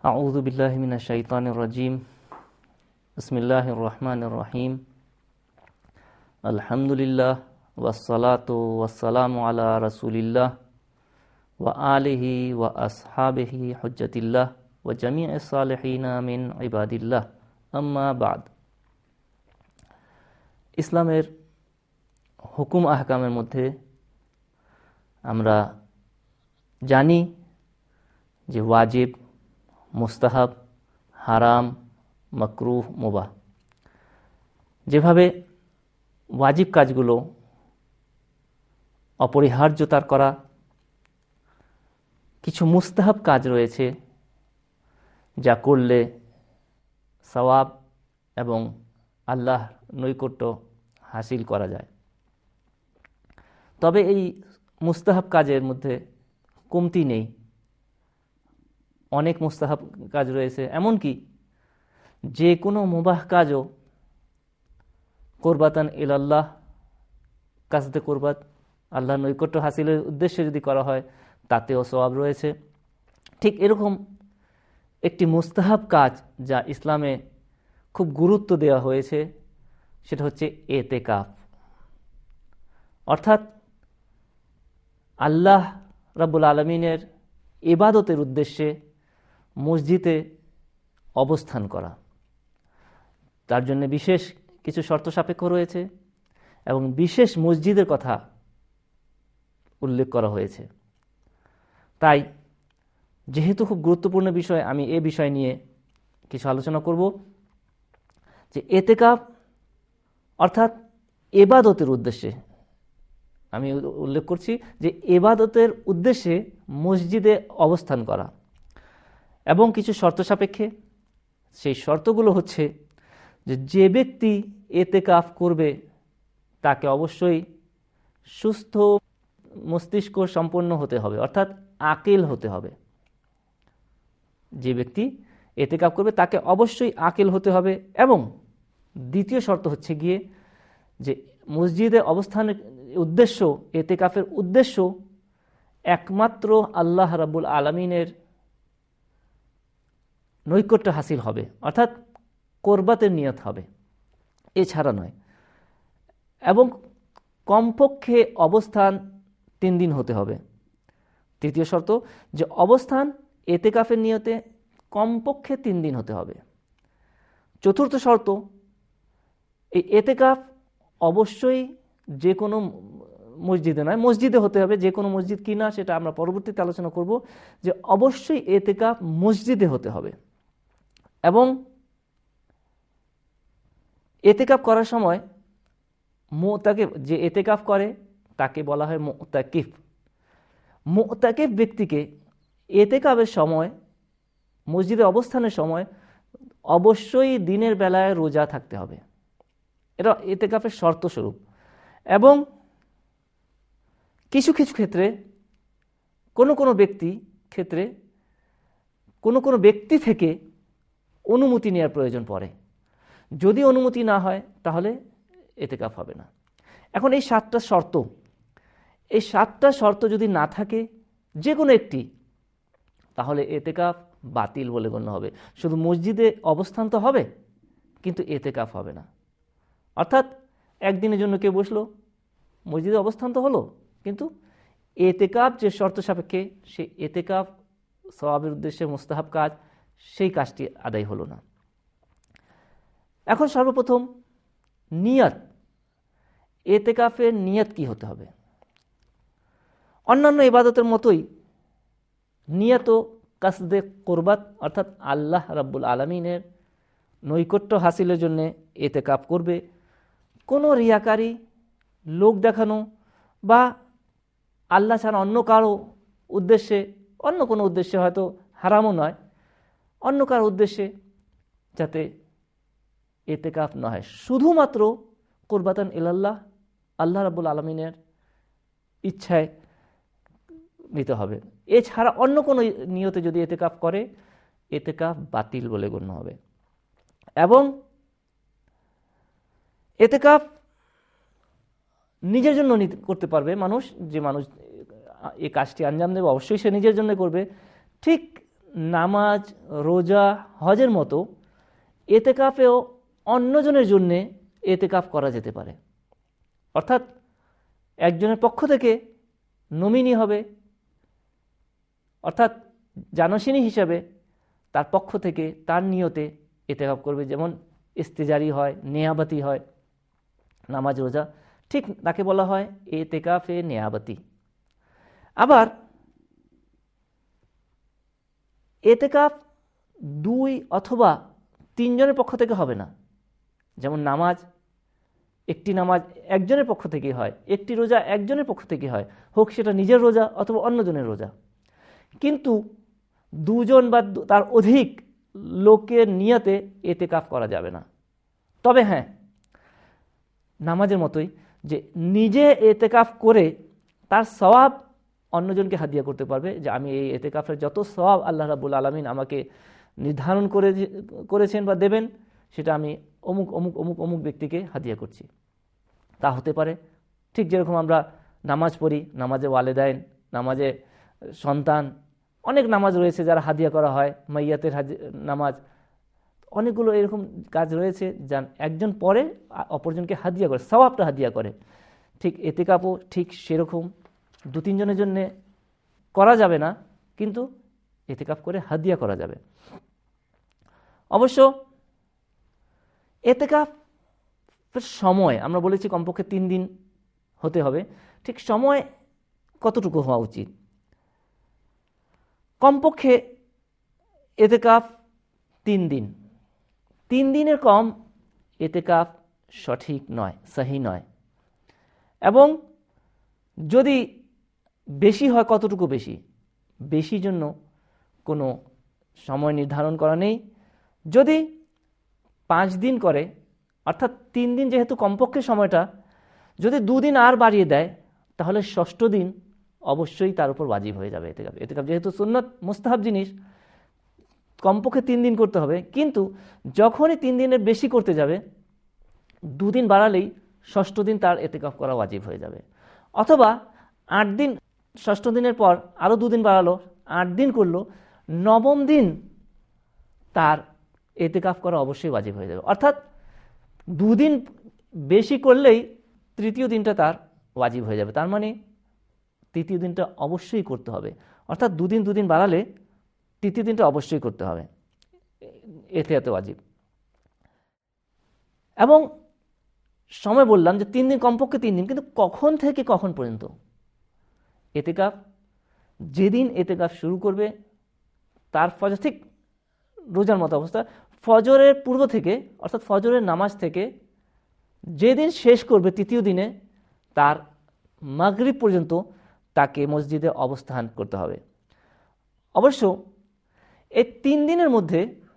আউযু বিল্লাহি মিনাশ শাইতানির রাজিম। বিসমিল্লাহির রহমানির রহিম। আলহামদুলিল্লাহ ওয়াসসালাতু ওয়াসসালামু আলা রাসূলিল্লাহ ওয়া আলিহি ওয়া আসহাবিহি হুজ্জাতিল্লাহ ওয়া জামিইস সালিহিনা মিন ইবাদিল্লাহ, আম্মা বাদ। ইসলামের হুকুম আহকামের মধ্যে আমরা জানি যে ওয়াজিব, মুস্তাহাব, হারাম, মাকরুহ, মুবাহ। যেভাবে ওয়াজিব কাজগুলো অপরিহার্যতার করা, কিছু মুস্তাহাব কাজ রয়েছে যা করলে সওয়াব এবং আল্লাহ নৈকট্য হাসিল করা যায়। তবে এই মুস্তাহাব কাজের মধ্যে কমতি নেই, অনেক মুস্তাহাব কাজ রয়েছে। এমনকি যে কোনো মুবাহ কাজও কুরবাতান ইলাল্লাহ, কাসদে কুরবাত, আল্লাহর নৈকট্য হাসিলের উদ্দেশ্যে যদি করা হয় তাতেও সওয়াব রয়েছে। ঠিক এরকম একটি মুস্তাহাব কাজ যা ইসলামে খুব গুরুত্ব দেওয়া হয়েছে সেটা হচ্ছে এতেকাফ। অর্থাৎ আল্লাহ রাব্বুল আলামিনের ইবাদতের উদ্দেশ্যে মসজিদে অবস্থান করা। তার জন্য বিশেষ কিছু শর্ত সাপেক্ষ রয়েছে এবং বিশেষ মসজিদের কথা উল্লেখ করা হয়েছে। তাই যেহেতু খুব গুরুত্বপূর্ণ বিষয়, আমি এ বিষয় নিয়ে কিছু আলোচনা করব যে এতেকাফ অর্থাৎ ইবাদতের উদ্দেশ্যে, আমি উল্লেখ করছি যে ইবাদতের উদ্দেশ্যে মসজিদে অবস্থান করা এবং কিছু শর্ত সাপেক্ষে। সেই শর্তগুলো হচ্ছে যে ব্যক্তি এতেকাফ করবে তাকে অবশ্যই সুস্থ মস্তিষ্ক সম্পন্ন হতে হবে, অর্থাৎ আকিল হতে হবে। যে ব্যক্তি এতেকাফ করবে তাকে অবশ্যই আকিল হতে হবে। এবং দ্বিতীয় শর্ত হচ্ছে গিয়ে যে মসজিদে অবস্থানের উদ্দেশ্য, এতেকাফের উদ্দেশ্য একমাত্র আল্লাহ রাব্বুল আলামিনের নৈকট্য হাসিল হবে, অর্থাৎ কোরবাতের নিয়ত হবে, এছাড়া নয়। এবং কমপক্ষে অবস্থান 3 দিন হতে হবে। তৃতীয় শর্ত যে অবস্থান এতেকাফের নিয়তে কমপক্ষে 3 দিন হতে হবে। চতুর্থ শর্ত, এই এতেকাফ অবশ্যই যে কোনো মসজিদে নয়, মসজিদে হতে হবে। যে কোনো মসজিদ কিনা সেটা আমরা পরবর্তীতে আলোচনা করব, যে অবশ্যই এতেকাফ মসজিদে হতে হবে। এবং এতেকাফ করার সময় মুতাকিফ, যে এতেকাফ করে তাকে বলা হয় মুতাকিফ। মুতাকিফ ব্যক্তিকে এতেকাফের সময়, মসজিদে অবস্থানের সময় অবশ্যই দিনের বেলায় রোজা থাকতে হবে, এটা এতেকাফের শর্ত স্বরূপ। এবং কিছু কিছু ক্ষেত্রে কোনো কোনো ব্যক্তি থেকে অনুমতি নেওয়ার প্রয়োজন পড়ে। যদি অনুমতি না হয় তাহলে এতেকাফ হবে না। এখন এই 7টা শর্ত, এই 7টা শর্ত যদি না থাকে যে কোনো একটি, তাহলে এতেকাফ বাতিল বলে গণ্য হবে। শুধু মসজিদে অবস্থান তো হবে কিন্তু এতেকাফ হবে না। অর্থাৎ একদিনের জন্য কেউ বসলো, মসজিদে অবস্থান তো হলো কিন্তু এতেকাফ যে শর্ত সাপেক্ষে, সেই এতেকাফ সওয়াবের উদ্দেশ্যে মুস্তাহাব কাজ, সেই কাজটি আদায় হলো না। এখন সর্বপ্রথম নিয়ত, এতেকাফের নিয়ত কি হতে হবে? অন্যান্য ইবাদতের মতোই নিয়তও কাসদে কুরবাত, অর্থাৎ আল্লাহ রাব্বুল আলামিনের নৈকট্য হাসিলের জন্য এতেকাফ করবে। কোনো রিয়াকারী, লোক দেখানো বা আল্লাহ ছাড়া অন্য কারো উদ্দেশ্যে, অন্য কোনো উদ্দেশ্যে, হয়তো হারামও নয়, অন্য কারো উদ্দেশ্যে যাতে এতেকাফ না হয়, শুধুমাত্র কুরবাতান ইলাল্লাহ, আল্লাহ রাব্বুল আলামিনের ইচ্ছায় নিতে হবে। এছাড়া অন্য কোনো নিয়তে যদি এতেকাফ করে, এতেকাফ বাতিল বলে গণ্য হবে। এবং এতেকাফ নিজের জন্য করতে পারবে মানুষ, যে মানুষ এই কাজটি আঞ্জাম দেবে অবশ্যই সে নিজের জন্য করবে। ঠিক নামাজ, রোজা, হজের মতো এতেকাফেও অন্যজনের জন্যে এতেকাফ করা যেতে পারে। অর্থাৎ একজনের পক্ষ থেকে নমিনি হবে, অর্থাৎ জানশিনী হিসাবে তার পক্ষ থেকে তার নিয়তে এতেকাফ করবে। যেমন ইস্তেজারি হয়, নেয়াবাতি হয়, নামাজ রোজা, ঠিক তাকে বলা হয় এতেকাফে নেয়াবাতি। আবার এতেকাফ 2 অথবা 3 জনের পক্ষ থেকে হবে না। যেমন নামাজ, একটি নামাজ একজনের পক্ষ থেকে হয়, একটি রোজা একজনের পক্ষ থেকে হয়, হোক সেটা নিজের রোজা অথবা অন্যজনের রোজা। কিন্তু 2 জন বা তার অধিক লোকের নিয়তে এতেকাফ করা যাবে না। তবে হ্যাঁ, নামাজের মতোই যে নিজে এতেকাফ করে তার সওয়াব অন্যজনকে হাদিয়া করতে পারবে, যে আমি এই এতেকাফের যত সওয়াব আল্লাহ রাব্বুল আলামিন আমাকে নির্ধারণ করেছেন বা দেবেন, সেটা আমি অমুক অমুক অমুক অমুক ব্যক্তিকে হাদিয়া করছি। তা হতে পারে ঠিক যেরকম আমরা নামাজ পড়ি, নামাজে ওয়ালেদাইন, নামাজে সন্তান, অনেক নামাজ রয়েছে যারা হাদিয়া করা হয়, মাইয়াতের নামাজ, অনেকগুলো এরকম কাজ রয়েছে যা একজন পরে অপরজনকে হাদিয়া করে, সওয়াবটা হাদিয়া করে। ঠিক এতেকাফও ঠিক সেরকম 2-3 জনের জন্য করা যাবে না, কিন্তু এতেকাফ করে হাদিয়া করা যাবে। অবশ্য এতেকাফের সময় আমরা বলেছি কমপক্ষে 3 দিন হতে হবে। ঠিক সময় কতটুকু হওয়া উচিত? কমপক্ষে এতেকাফ 3 দিন। 3 দিনের কম এতেকাফ সঠিক নয়, সহি নয়। এবং যদি বেশি হয়, কতটুকু বেশি? বেশি জন্য কোনো সময় নির্ধারণ করা নেই। যদি 5 দিন করে, অর্থাৎ 3 দিন যেহেতু কমপক্ষে সময়টা, যদি 2 দিন আর বাড়িয়ে দেয়, তাহলে 6ষ্ঠ দিন অবশ্যই তার উপর ওয়াজিব হয়ে যাবে এতেকাফ। এতেকাফ যেহেতু সুন্নাত মুস্তাহাব জিনিস, কমপক্ষে 3 দিন করতে হবে। কিন্তু যখনই 3 দিনের বেশি করতে যাবে, 2 দিন বাড়ালেই 6ষ্ঠ দিন তার এতেকাফ করা ওয়াজিব হয়ে যাবে। অথবা 8 দিন, 6ষ্ঠ দিনের পর আরও 2 দিন বাড়ালো, 8 দিন করলো, 9ম দিন তার এতেকাফ করা অবশ্যই ওয়াজিব হয়ে যাবে। অর্থাৎ 2 দিন বেশি করলেই 3য় দিনটা তার ওয়াজিব হয়ে যাবে। তার মানে 3য় দিনটা অবশ্যই করতে হবে। অর্থাৎ 2 দিন বাড়ালে 3য় দিনটা অবশ্যই করতে হবে, এতে ওয়াজিব। এবং সময় বললাম যে 3 দিন, কমপক্ষে 3 দিন। কিন্তু কখন থেকে কখন পর্যন্ত এতেকাফ? যেদিন এতেকাফ শুরু করবে তার ফজর, ঠিক রোজার মতো অবস্থা, ফজরের পূর্ব থেকে, অর্থাৎ ফজরের নামাজ থেকে যেদিন শেষ করবে 3য় দিনে, তার মাগরিব পর্যন্ত তাকে মসজিদে অবস্থান করতে হবে। অবশ্য এই 3 দিনের মধ্যে,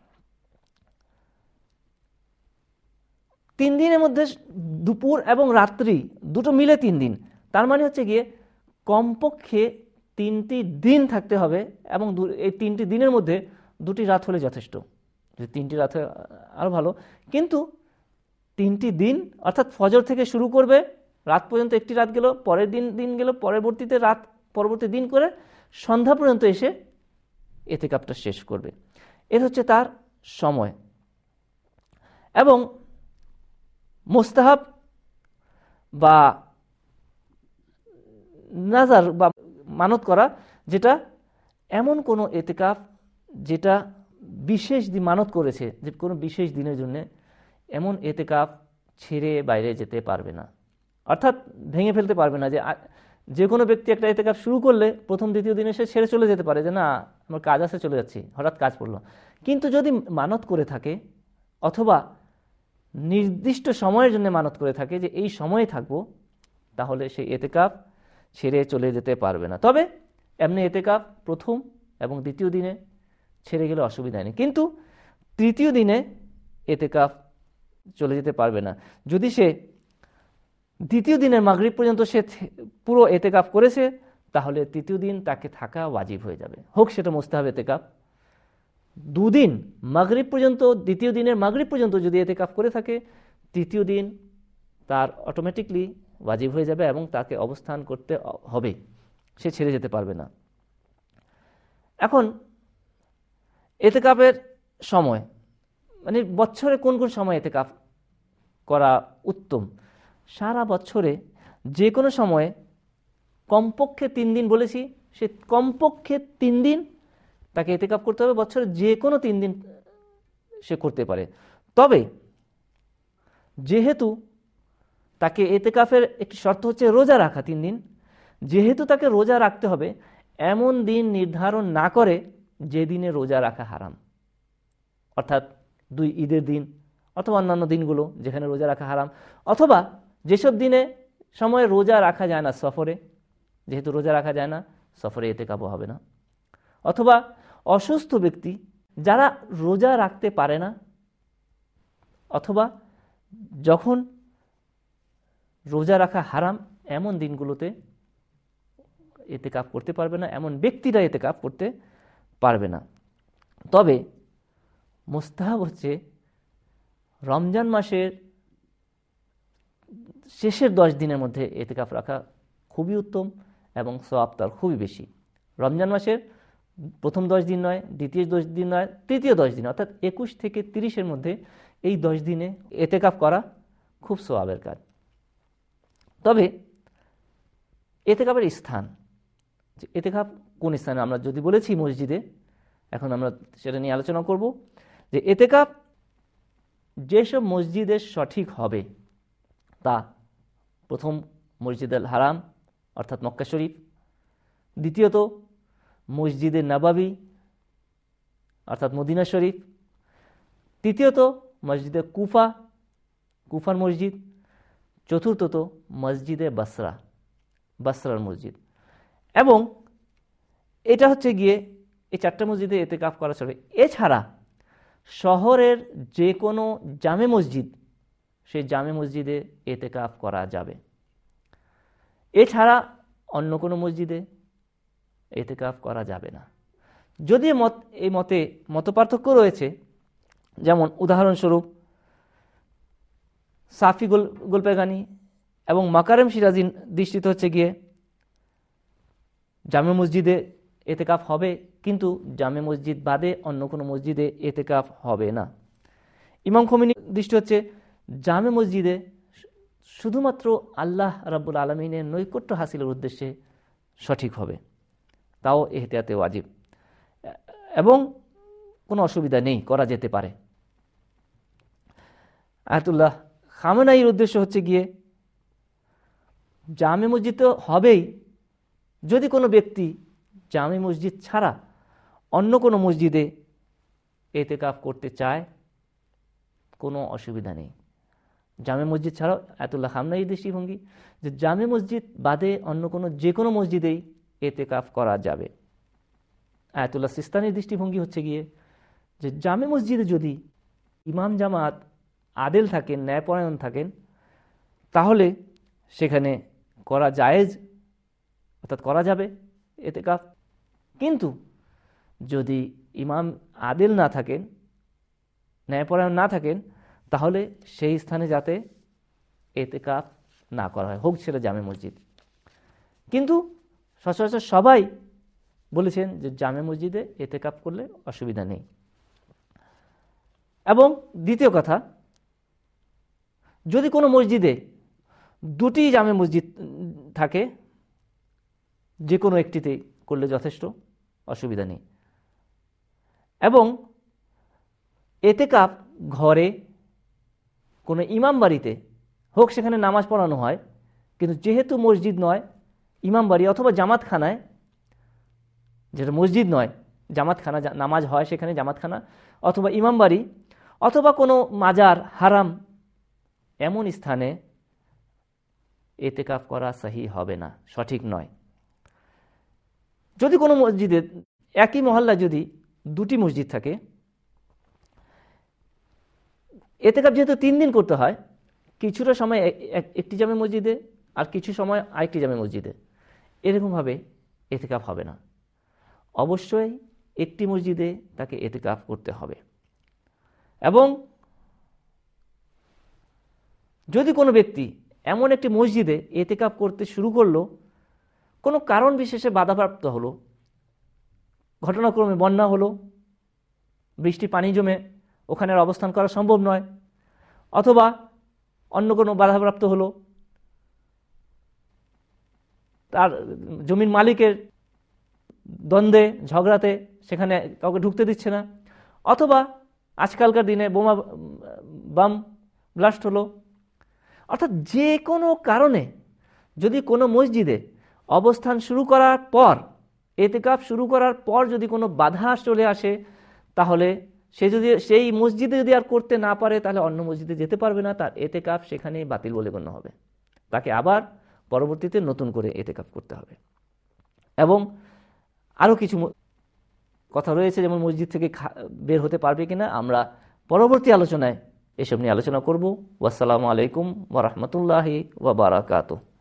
3 দিনের মধ্যে দুপুর এবং রাত্রি দুটো মিলে 3 দিন। তার মানে হচ্ছে গিয়ে কমপক্ষে 3টি দিন থাকতে হবে, এবং এই 3টি দিনের মধ্যে 2টি রাত হলে যথেষ্ট। যদি 3টি রাত হয় আরও ভালো, কিন্তু 3টি দিন, অর্থাৎ ফজর থেকে শুরু করবে, রাত পর্যন্ত একটি রাত গেল, পরের দিন গেল, পরবর্তীতে রাত, পরবর্তী দিন করে সন্ধ্যা পর্যন্ত এসে এতেকাফটা শেষ করবে। এর হচ্ছে তার সময়। এবং মুস্তাহাব বা নাজার বা মানত করা, যেটা এমন কোনো এতেকাফ যেটা বিশেষ দিন মানত করেছে, যে কোনো বিশেষ দিনের জন্য, এমন এতেকাফ ছেড়ে বাইরে যেতে পারবে না, অর্থাৎ ভেঙে ফেলতে পারবে না। যে কোনো ব্যক্তি একটা এতেকাফ শুরু করলে প্রথম 2য় দিনে সে ছেড়ে চলে যেতে পারে, যে না আমার কাজ আছে, চলে যাচ্ছি, হঠাৎ কাজ পড়লো। কিন্তু যদি মানত করে থাকে, অথবা নির্দিষ্ট সময়ের জন্য মানত করে থাকে যে এই সময়ে থাকবো, তাহলে সেই এতেকাফ ছেড়ে চলে যেতে পারবে না। তবে এমনি এতেকাফ প্রথম এবং 2য় দিনে ছেড়ে গেলে অসুবিধা নেই, কিন্তু 3য় দিনে এতেকাফ চলে যেতে পারবে না। যদি সে 2য় দিনের মাগরিব পর্যন্ত সে পুরো এতেকাফ করেছে, তাহলে 3য় দিন তাকে থাকা ওয়াজিব হয়ে যাবে, হোক সেটা মুস্তাহাব এতেকাফ। 2 দিন মাগরিব পর্যন্ত, 2য় দিনের মাগরিব পর্যন্ত যদি এতেকাফ করে থাকে, 3য় দিন তার অটোমেটিকলি ওয়াজিব হয়ে যাবে, এবং তাকে অবস্থান করতে হবে, সে ছেড়ে যেতে পারবে না। এখন এতেকাফের সময়, মানে বছরে কোন কোন সময় এতেকাফ করা উত্তম? সারা বছরে যে কোনো সময়ে কমপক্ষে 3 দিন বলেছি, সে কমপক্ষে 3 দিন তাকে এতেকাফ করতে হবে। বছরে যে কোনো 3 দিন সে করতে পারে। তবে যেহেতু তাকে এতেকাফের একটি শর্ত হচ্ছে রোজা রাখা 3 দিন, যেহেতু তাকে রোজা রাখতে হবে, এমন দিন নির্ধারণ না করে যে দিনে রোজা রাখা হারাম, অর্থাৎ 2 ঈদের দিন অথবা অন্যান্য দিনগুলো যেখানে রোজা রাখা হারাম, অথবা যেসব দিনে সময় রোজা রাখা যায় না, সফরে যেহেতু রোজা রাখা যায় না, সফরে এতেকাফও হবে না, অথবা অসুস্থ ব্যক্তি যারা রোজা রাখতে পারে না, অথবা যখন রোজা রাখা হারাম এমন দিনগুলোতে এতেকাফ করতে পারবে না, এমন ব্যক্তিরা এতেকাফ করতে পারবে না। তবে মুস্তাহাব হচ্ছে রমজান মাসের শেষের 10 দিনের মধ্যে এতেকাফ রাখা খুবই উত্তম এবং সওয়াব তার খুবই বেশি। রমজান মাসের প্রথম 10 দিন নয়, দ্বিতীয় 10 দিন নয়, তৃতীয় 10 দিন, অর্থাৎ 21 থেকে 30-এর মধ্যে এই 10 দিনে এতেকাফ করা খুব সওয়াবের কাজ। তবে এতেকাফের স্থান, এতেকাফ কোন স্থানে? আমরা যদি বলেছি মসজিদে, এখন আমরা সেটা নিয়ে আলোচনা করব যে এতেকাফ যেসব মসজিদে সঠিক হবে তা প্রথম মসজিদুল হারাম অর্থাৎ মক্কা শরীফ, দ্বিতীয়ত মসজিদে নববী অর্থাৎ মদিনা শরীফ, তৃতীয়ত মসজিদে কুফার মসজিদ, চতুর্থত মসজিদে বাসরার মসজিদ। এবং এটা হচ্ছে গিয়ে এই 4টা মসজিদে এতেকাফ করা চলে। এছাড়া শহরের যে কোনো জামে মসজিদ, সেই জামে মসজিদে এতেকাফ করা যাবে। এছাড়া অন্য কোনো মসজিদে এতেকাফ করা যাবে না। যদি এই মতে মতপার্থক্য রয়েছে, যেমন উদাহরণস্বরূপ সাফি গোলপেগানি এবং মাকারেম সিরাজির দৃষ্টিতে হচ্ছে গিয়ে জামে মসজিদে এতেকাফ হবে, কিন্তু জামে মসজিদ বাদে অন্য কোনো মসজিদে এতেকাফ হবে না। ইমাম খোমেনির দৃষ্টি হচ্ছে জামে মসজিদে শুধুমাত্র আল্লাহ রাব্বুল আলামিনের নৈকট্য হাসিলের উদ্দেশ্যে সঠিক হবে, তাও এহতিয়াতে ওয়াজিব, এবং কোনো অসুবিধা নেই, করা যেতে পারে। আয়াতুল্লাহ খামেনাইর উদ্দেশ্য হচ্ছে গিয়ে জামে মসজিদ তো হবেই, যদি কোনো ব্যক্তি জামে মসজিদ ছাড়া অন্য কোনো মসজিদে এতেকাফ করতে চায় কোনো অসুবিধা নেই। জামে মসজিদ ছাড়াও আয়াতুল্লাহ খামেনাইর দৃষ্টিভঙ্গি যে জামে মসজিদ বাদে অন্য কোনো যে কোনো মসজিদেই এতেকাফ করা যাবে। আয়াতুল্লাহ সিস্তানির দৃষ্টিভঙ্গি হচ্ছে গিয়ে যে জামে মসজিদে যদি ইমাম জামাত আদেল থাকেন, ন্যায়পরায়ণ থাকেন, তাহলে সেখানে করা জায়েজ, অর্থাৎ করা যাবে এতেকাফ। কিন্তু যদি ইমাম আদেল না থাকেন, ন্যায়পরায়ণ না থাকেন, তাহলে সেই স্থানে যাতে এতেকাফ না করা হয়, হোক সেটা জামে মসজিদ। কিন্তু সচরাচর সবাই বলেছেন যে জামে মসজিদে এতেকাফ করলে অসুবিধা নেই। এবং দ্বিতীয় কথা, যদি কোনো মসজিদে 2টি জামে মসজিদ থাকে, যে কোনো একটিতে করলে যথেষ্ট, অসুবিধা নেই। এবং এতেকাফ ঘরে, কোনো ইমাম বাড়িতে হোক, সেখানে নামাজ পড়ানো হয়, কিন্তু যেহেতু মসজিদ নয়, ইমাম বাড়ি অথবা জামাতখানায়, যেটা মসজিদ নয় জামাতখানা, নামাজ হয় সেখানে জামাতখানা অথবা ইমাম বাড়ি অথবা কোনো মাজার হারাম, এমন স্থানে এতেকাফ করা সহি হবে না, সঠিক নয়। যদি কোনো মসজিদে, একই মহল্লায় যদি 2টি মসজিদ থাকে, এতেকাফ যেহেতু 3 দিন করতে হয়, কিছুটা সময় একটি জামে মসজিদে আর কিছু সময় আরেকটি জামে মসজিদে, এরকমভাবে এতেকাফ হবে না। অবশ্যই একটি মসজিদে তাকে এতেকাফ করতে হবে। এবং যদি কোনো ব্যক্তি এমন একটি মসজিদে এতেকাফ করতে শুরু করলো, কোনো কারণ বিশেষে বাধাপ্রাপ্ত হলো, ঘটনাক্রমে বন্যা হলো বৃষ্টি পানি জমে ওখানে আর অবস্থান করা সম্ভব নয়, অথবা অন্য কোনো বাধাপ্রাপ্ত হলো, তার জমির মালিকের দ্বন্দ্বে ঝগড়াতে সেখানে কাউকে ঢুকতে দিচ্ছে না, অথবা আজকালকার দিনে বোমা বাম ব্লাস্ট হলো। অর্থাৎ যে কোনো কারণে যদি কোনো মসজিদে অবস্থান শুরু করার পর, এতেকাফ শুরু করার পর যদি কোনো বাধা চলে আসে, তাহলে সে যদি সেই মসজিদে যদি আর করতে না পারে, তাহলে অন্য মসজিদে যেতে পারবে না, তার এতেকাফ সেখানেই বাতিল বলে গণ্য হবে। তাকে আবার পরবর্তীতে নতুন করে এতেকাফ করতে হবে। এবং আরও কিছু কথা রয়েছে, যেমন মসজিদ থেকে বের হতে পারবে কিনা, আমরা পরবর্তী আলোচনায় এসব নিয়ে আলোচনা করব। ওয়াসসালামু আলাইকুম ওয়া রাহমাতুল্লাহি ওয়া বারাকাতুহু।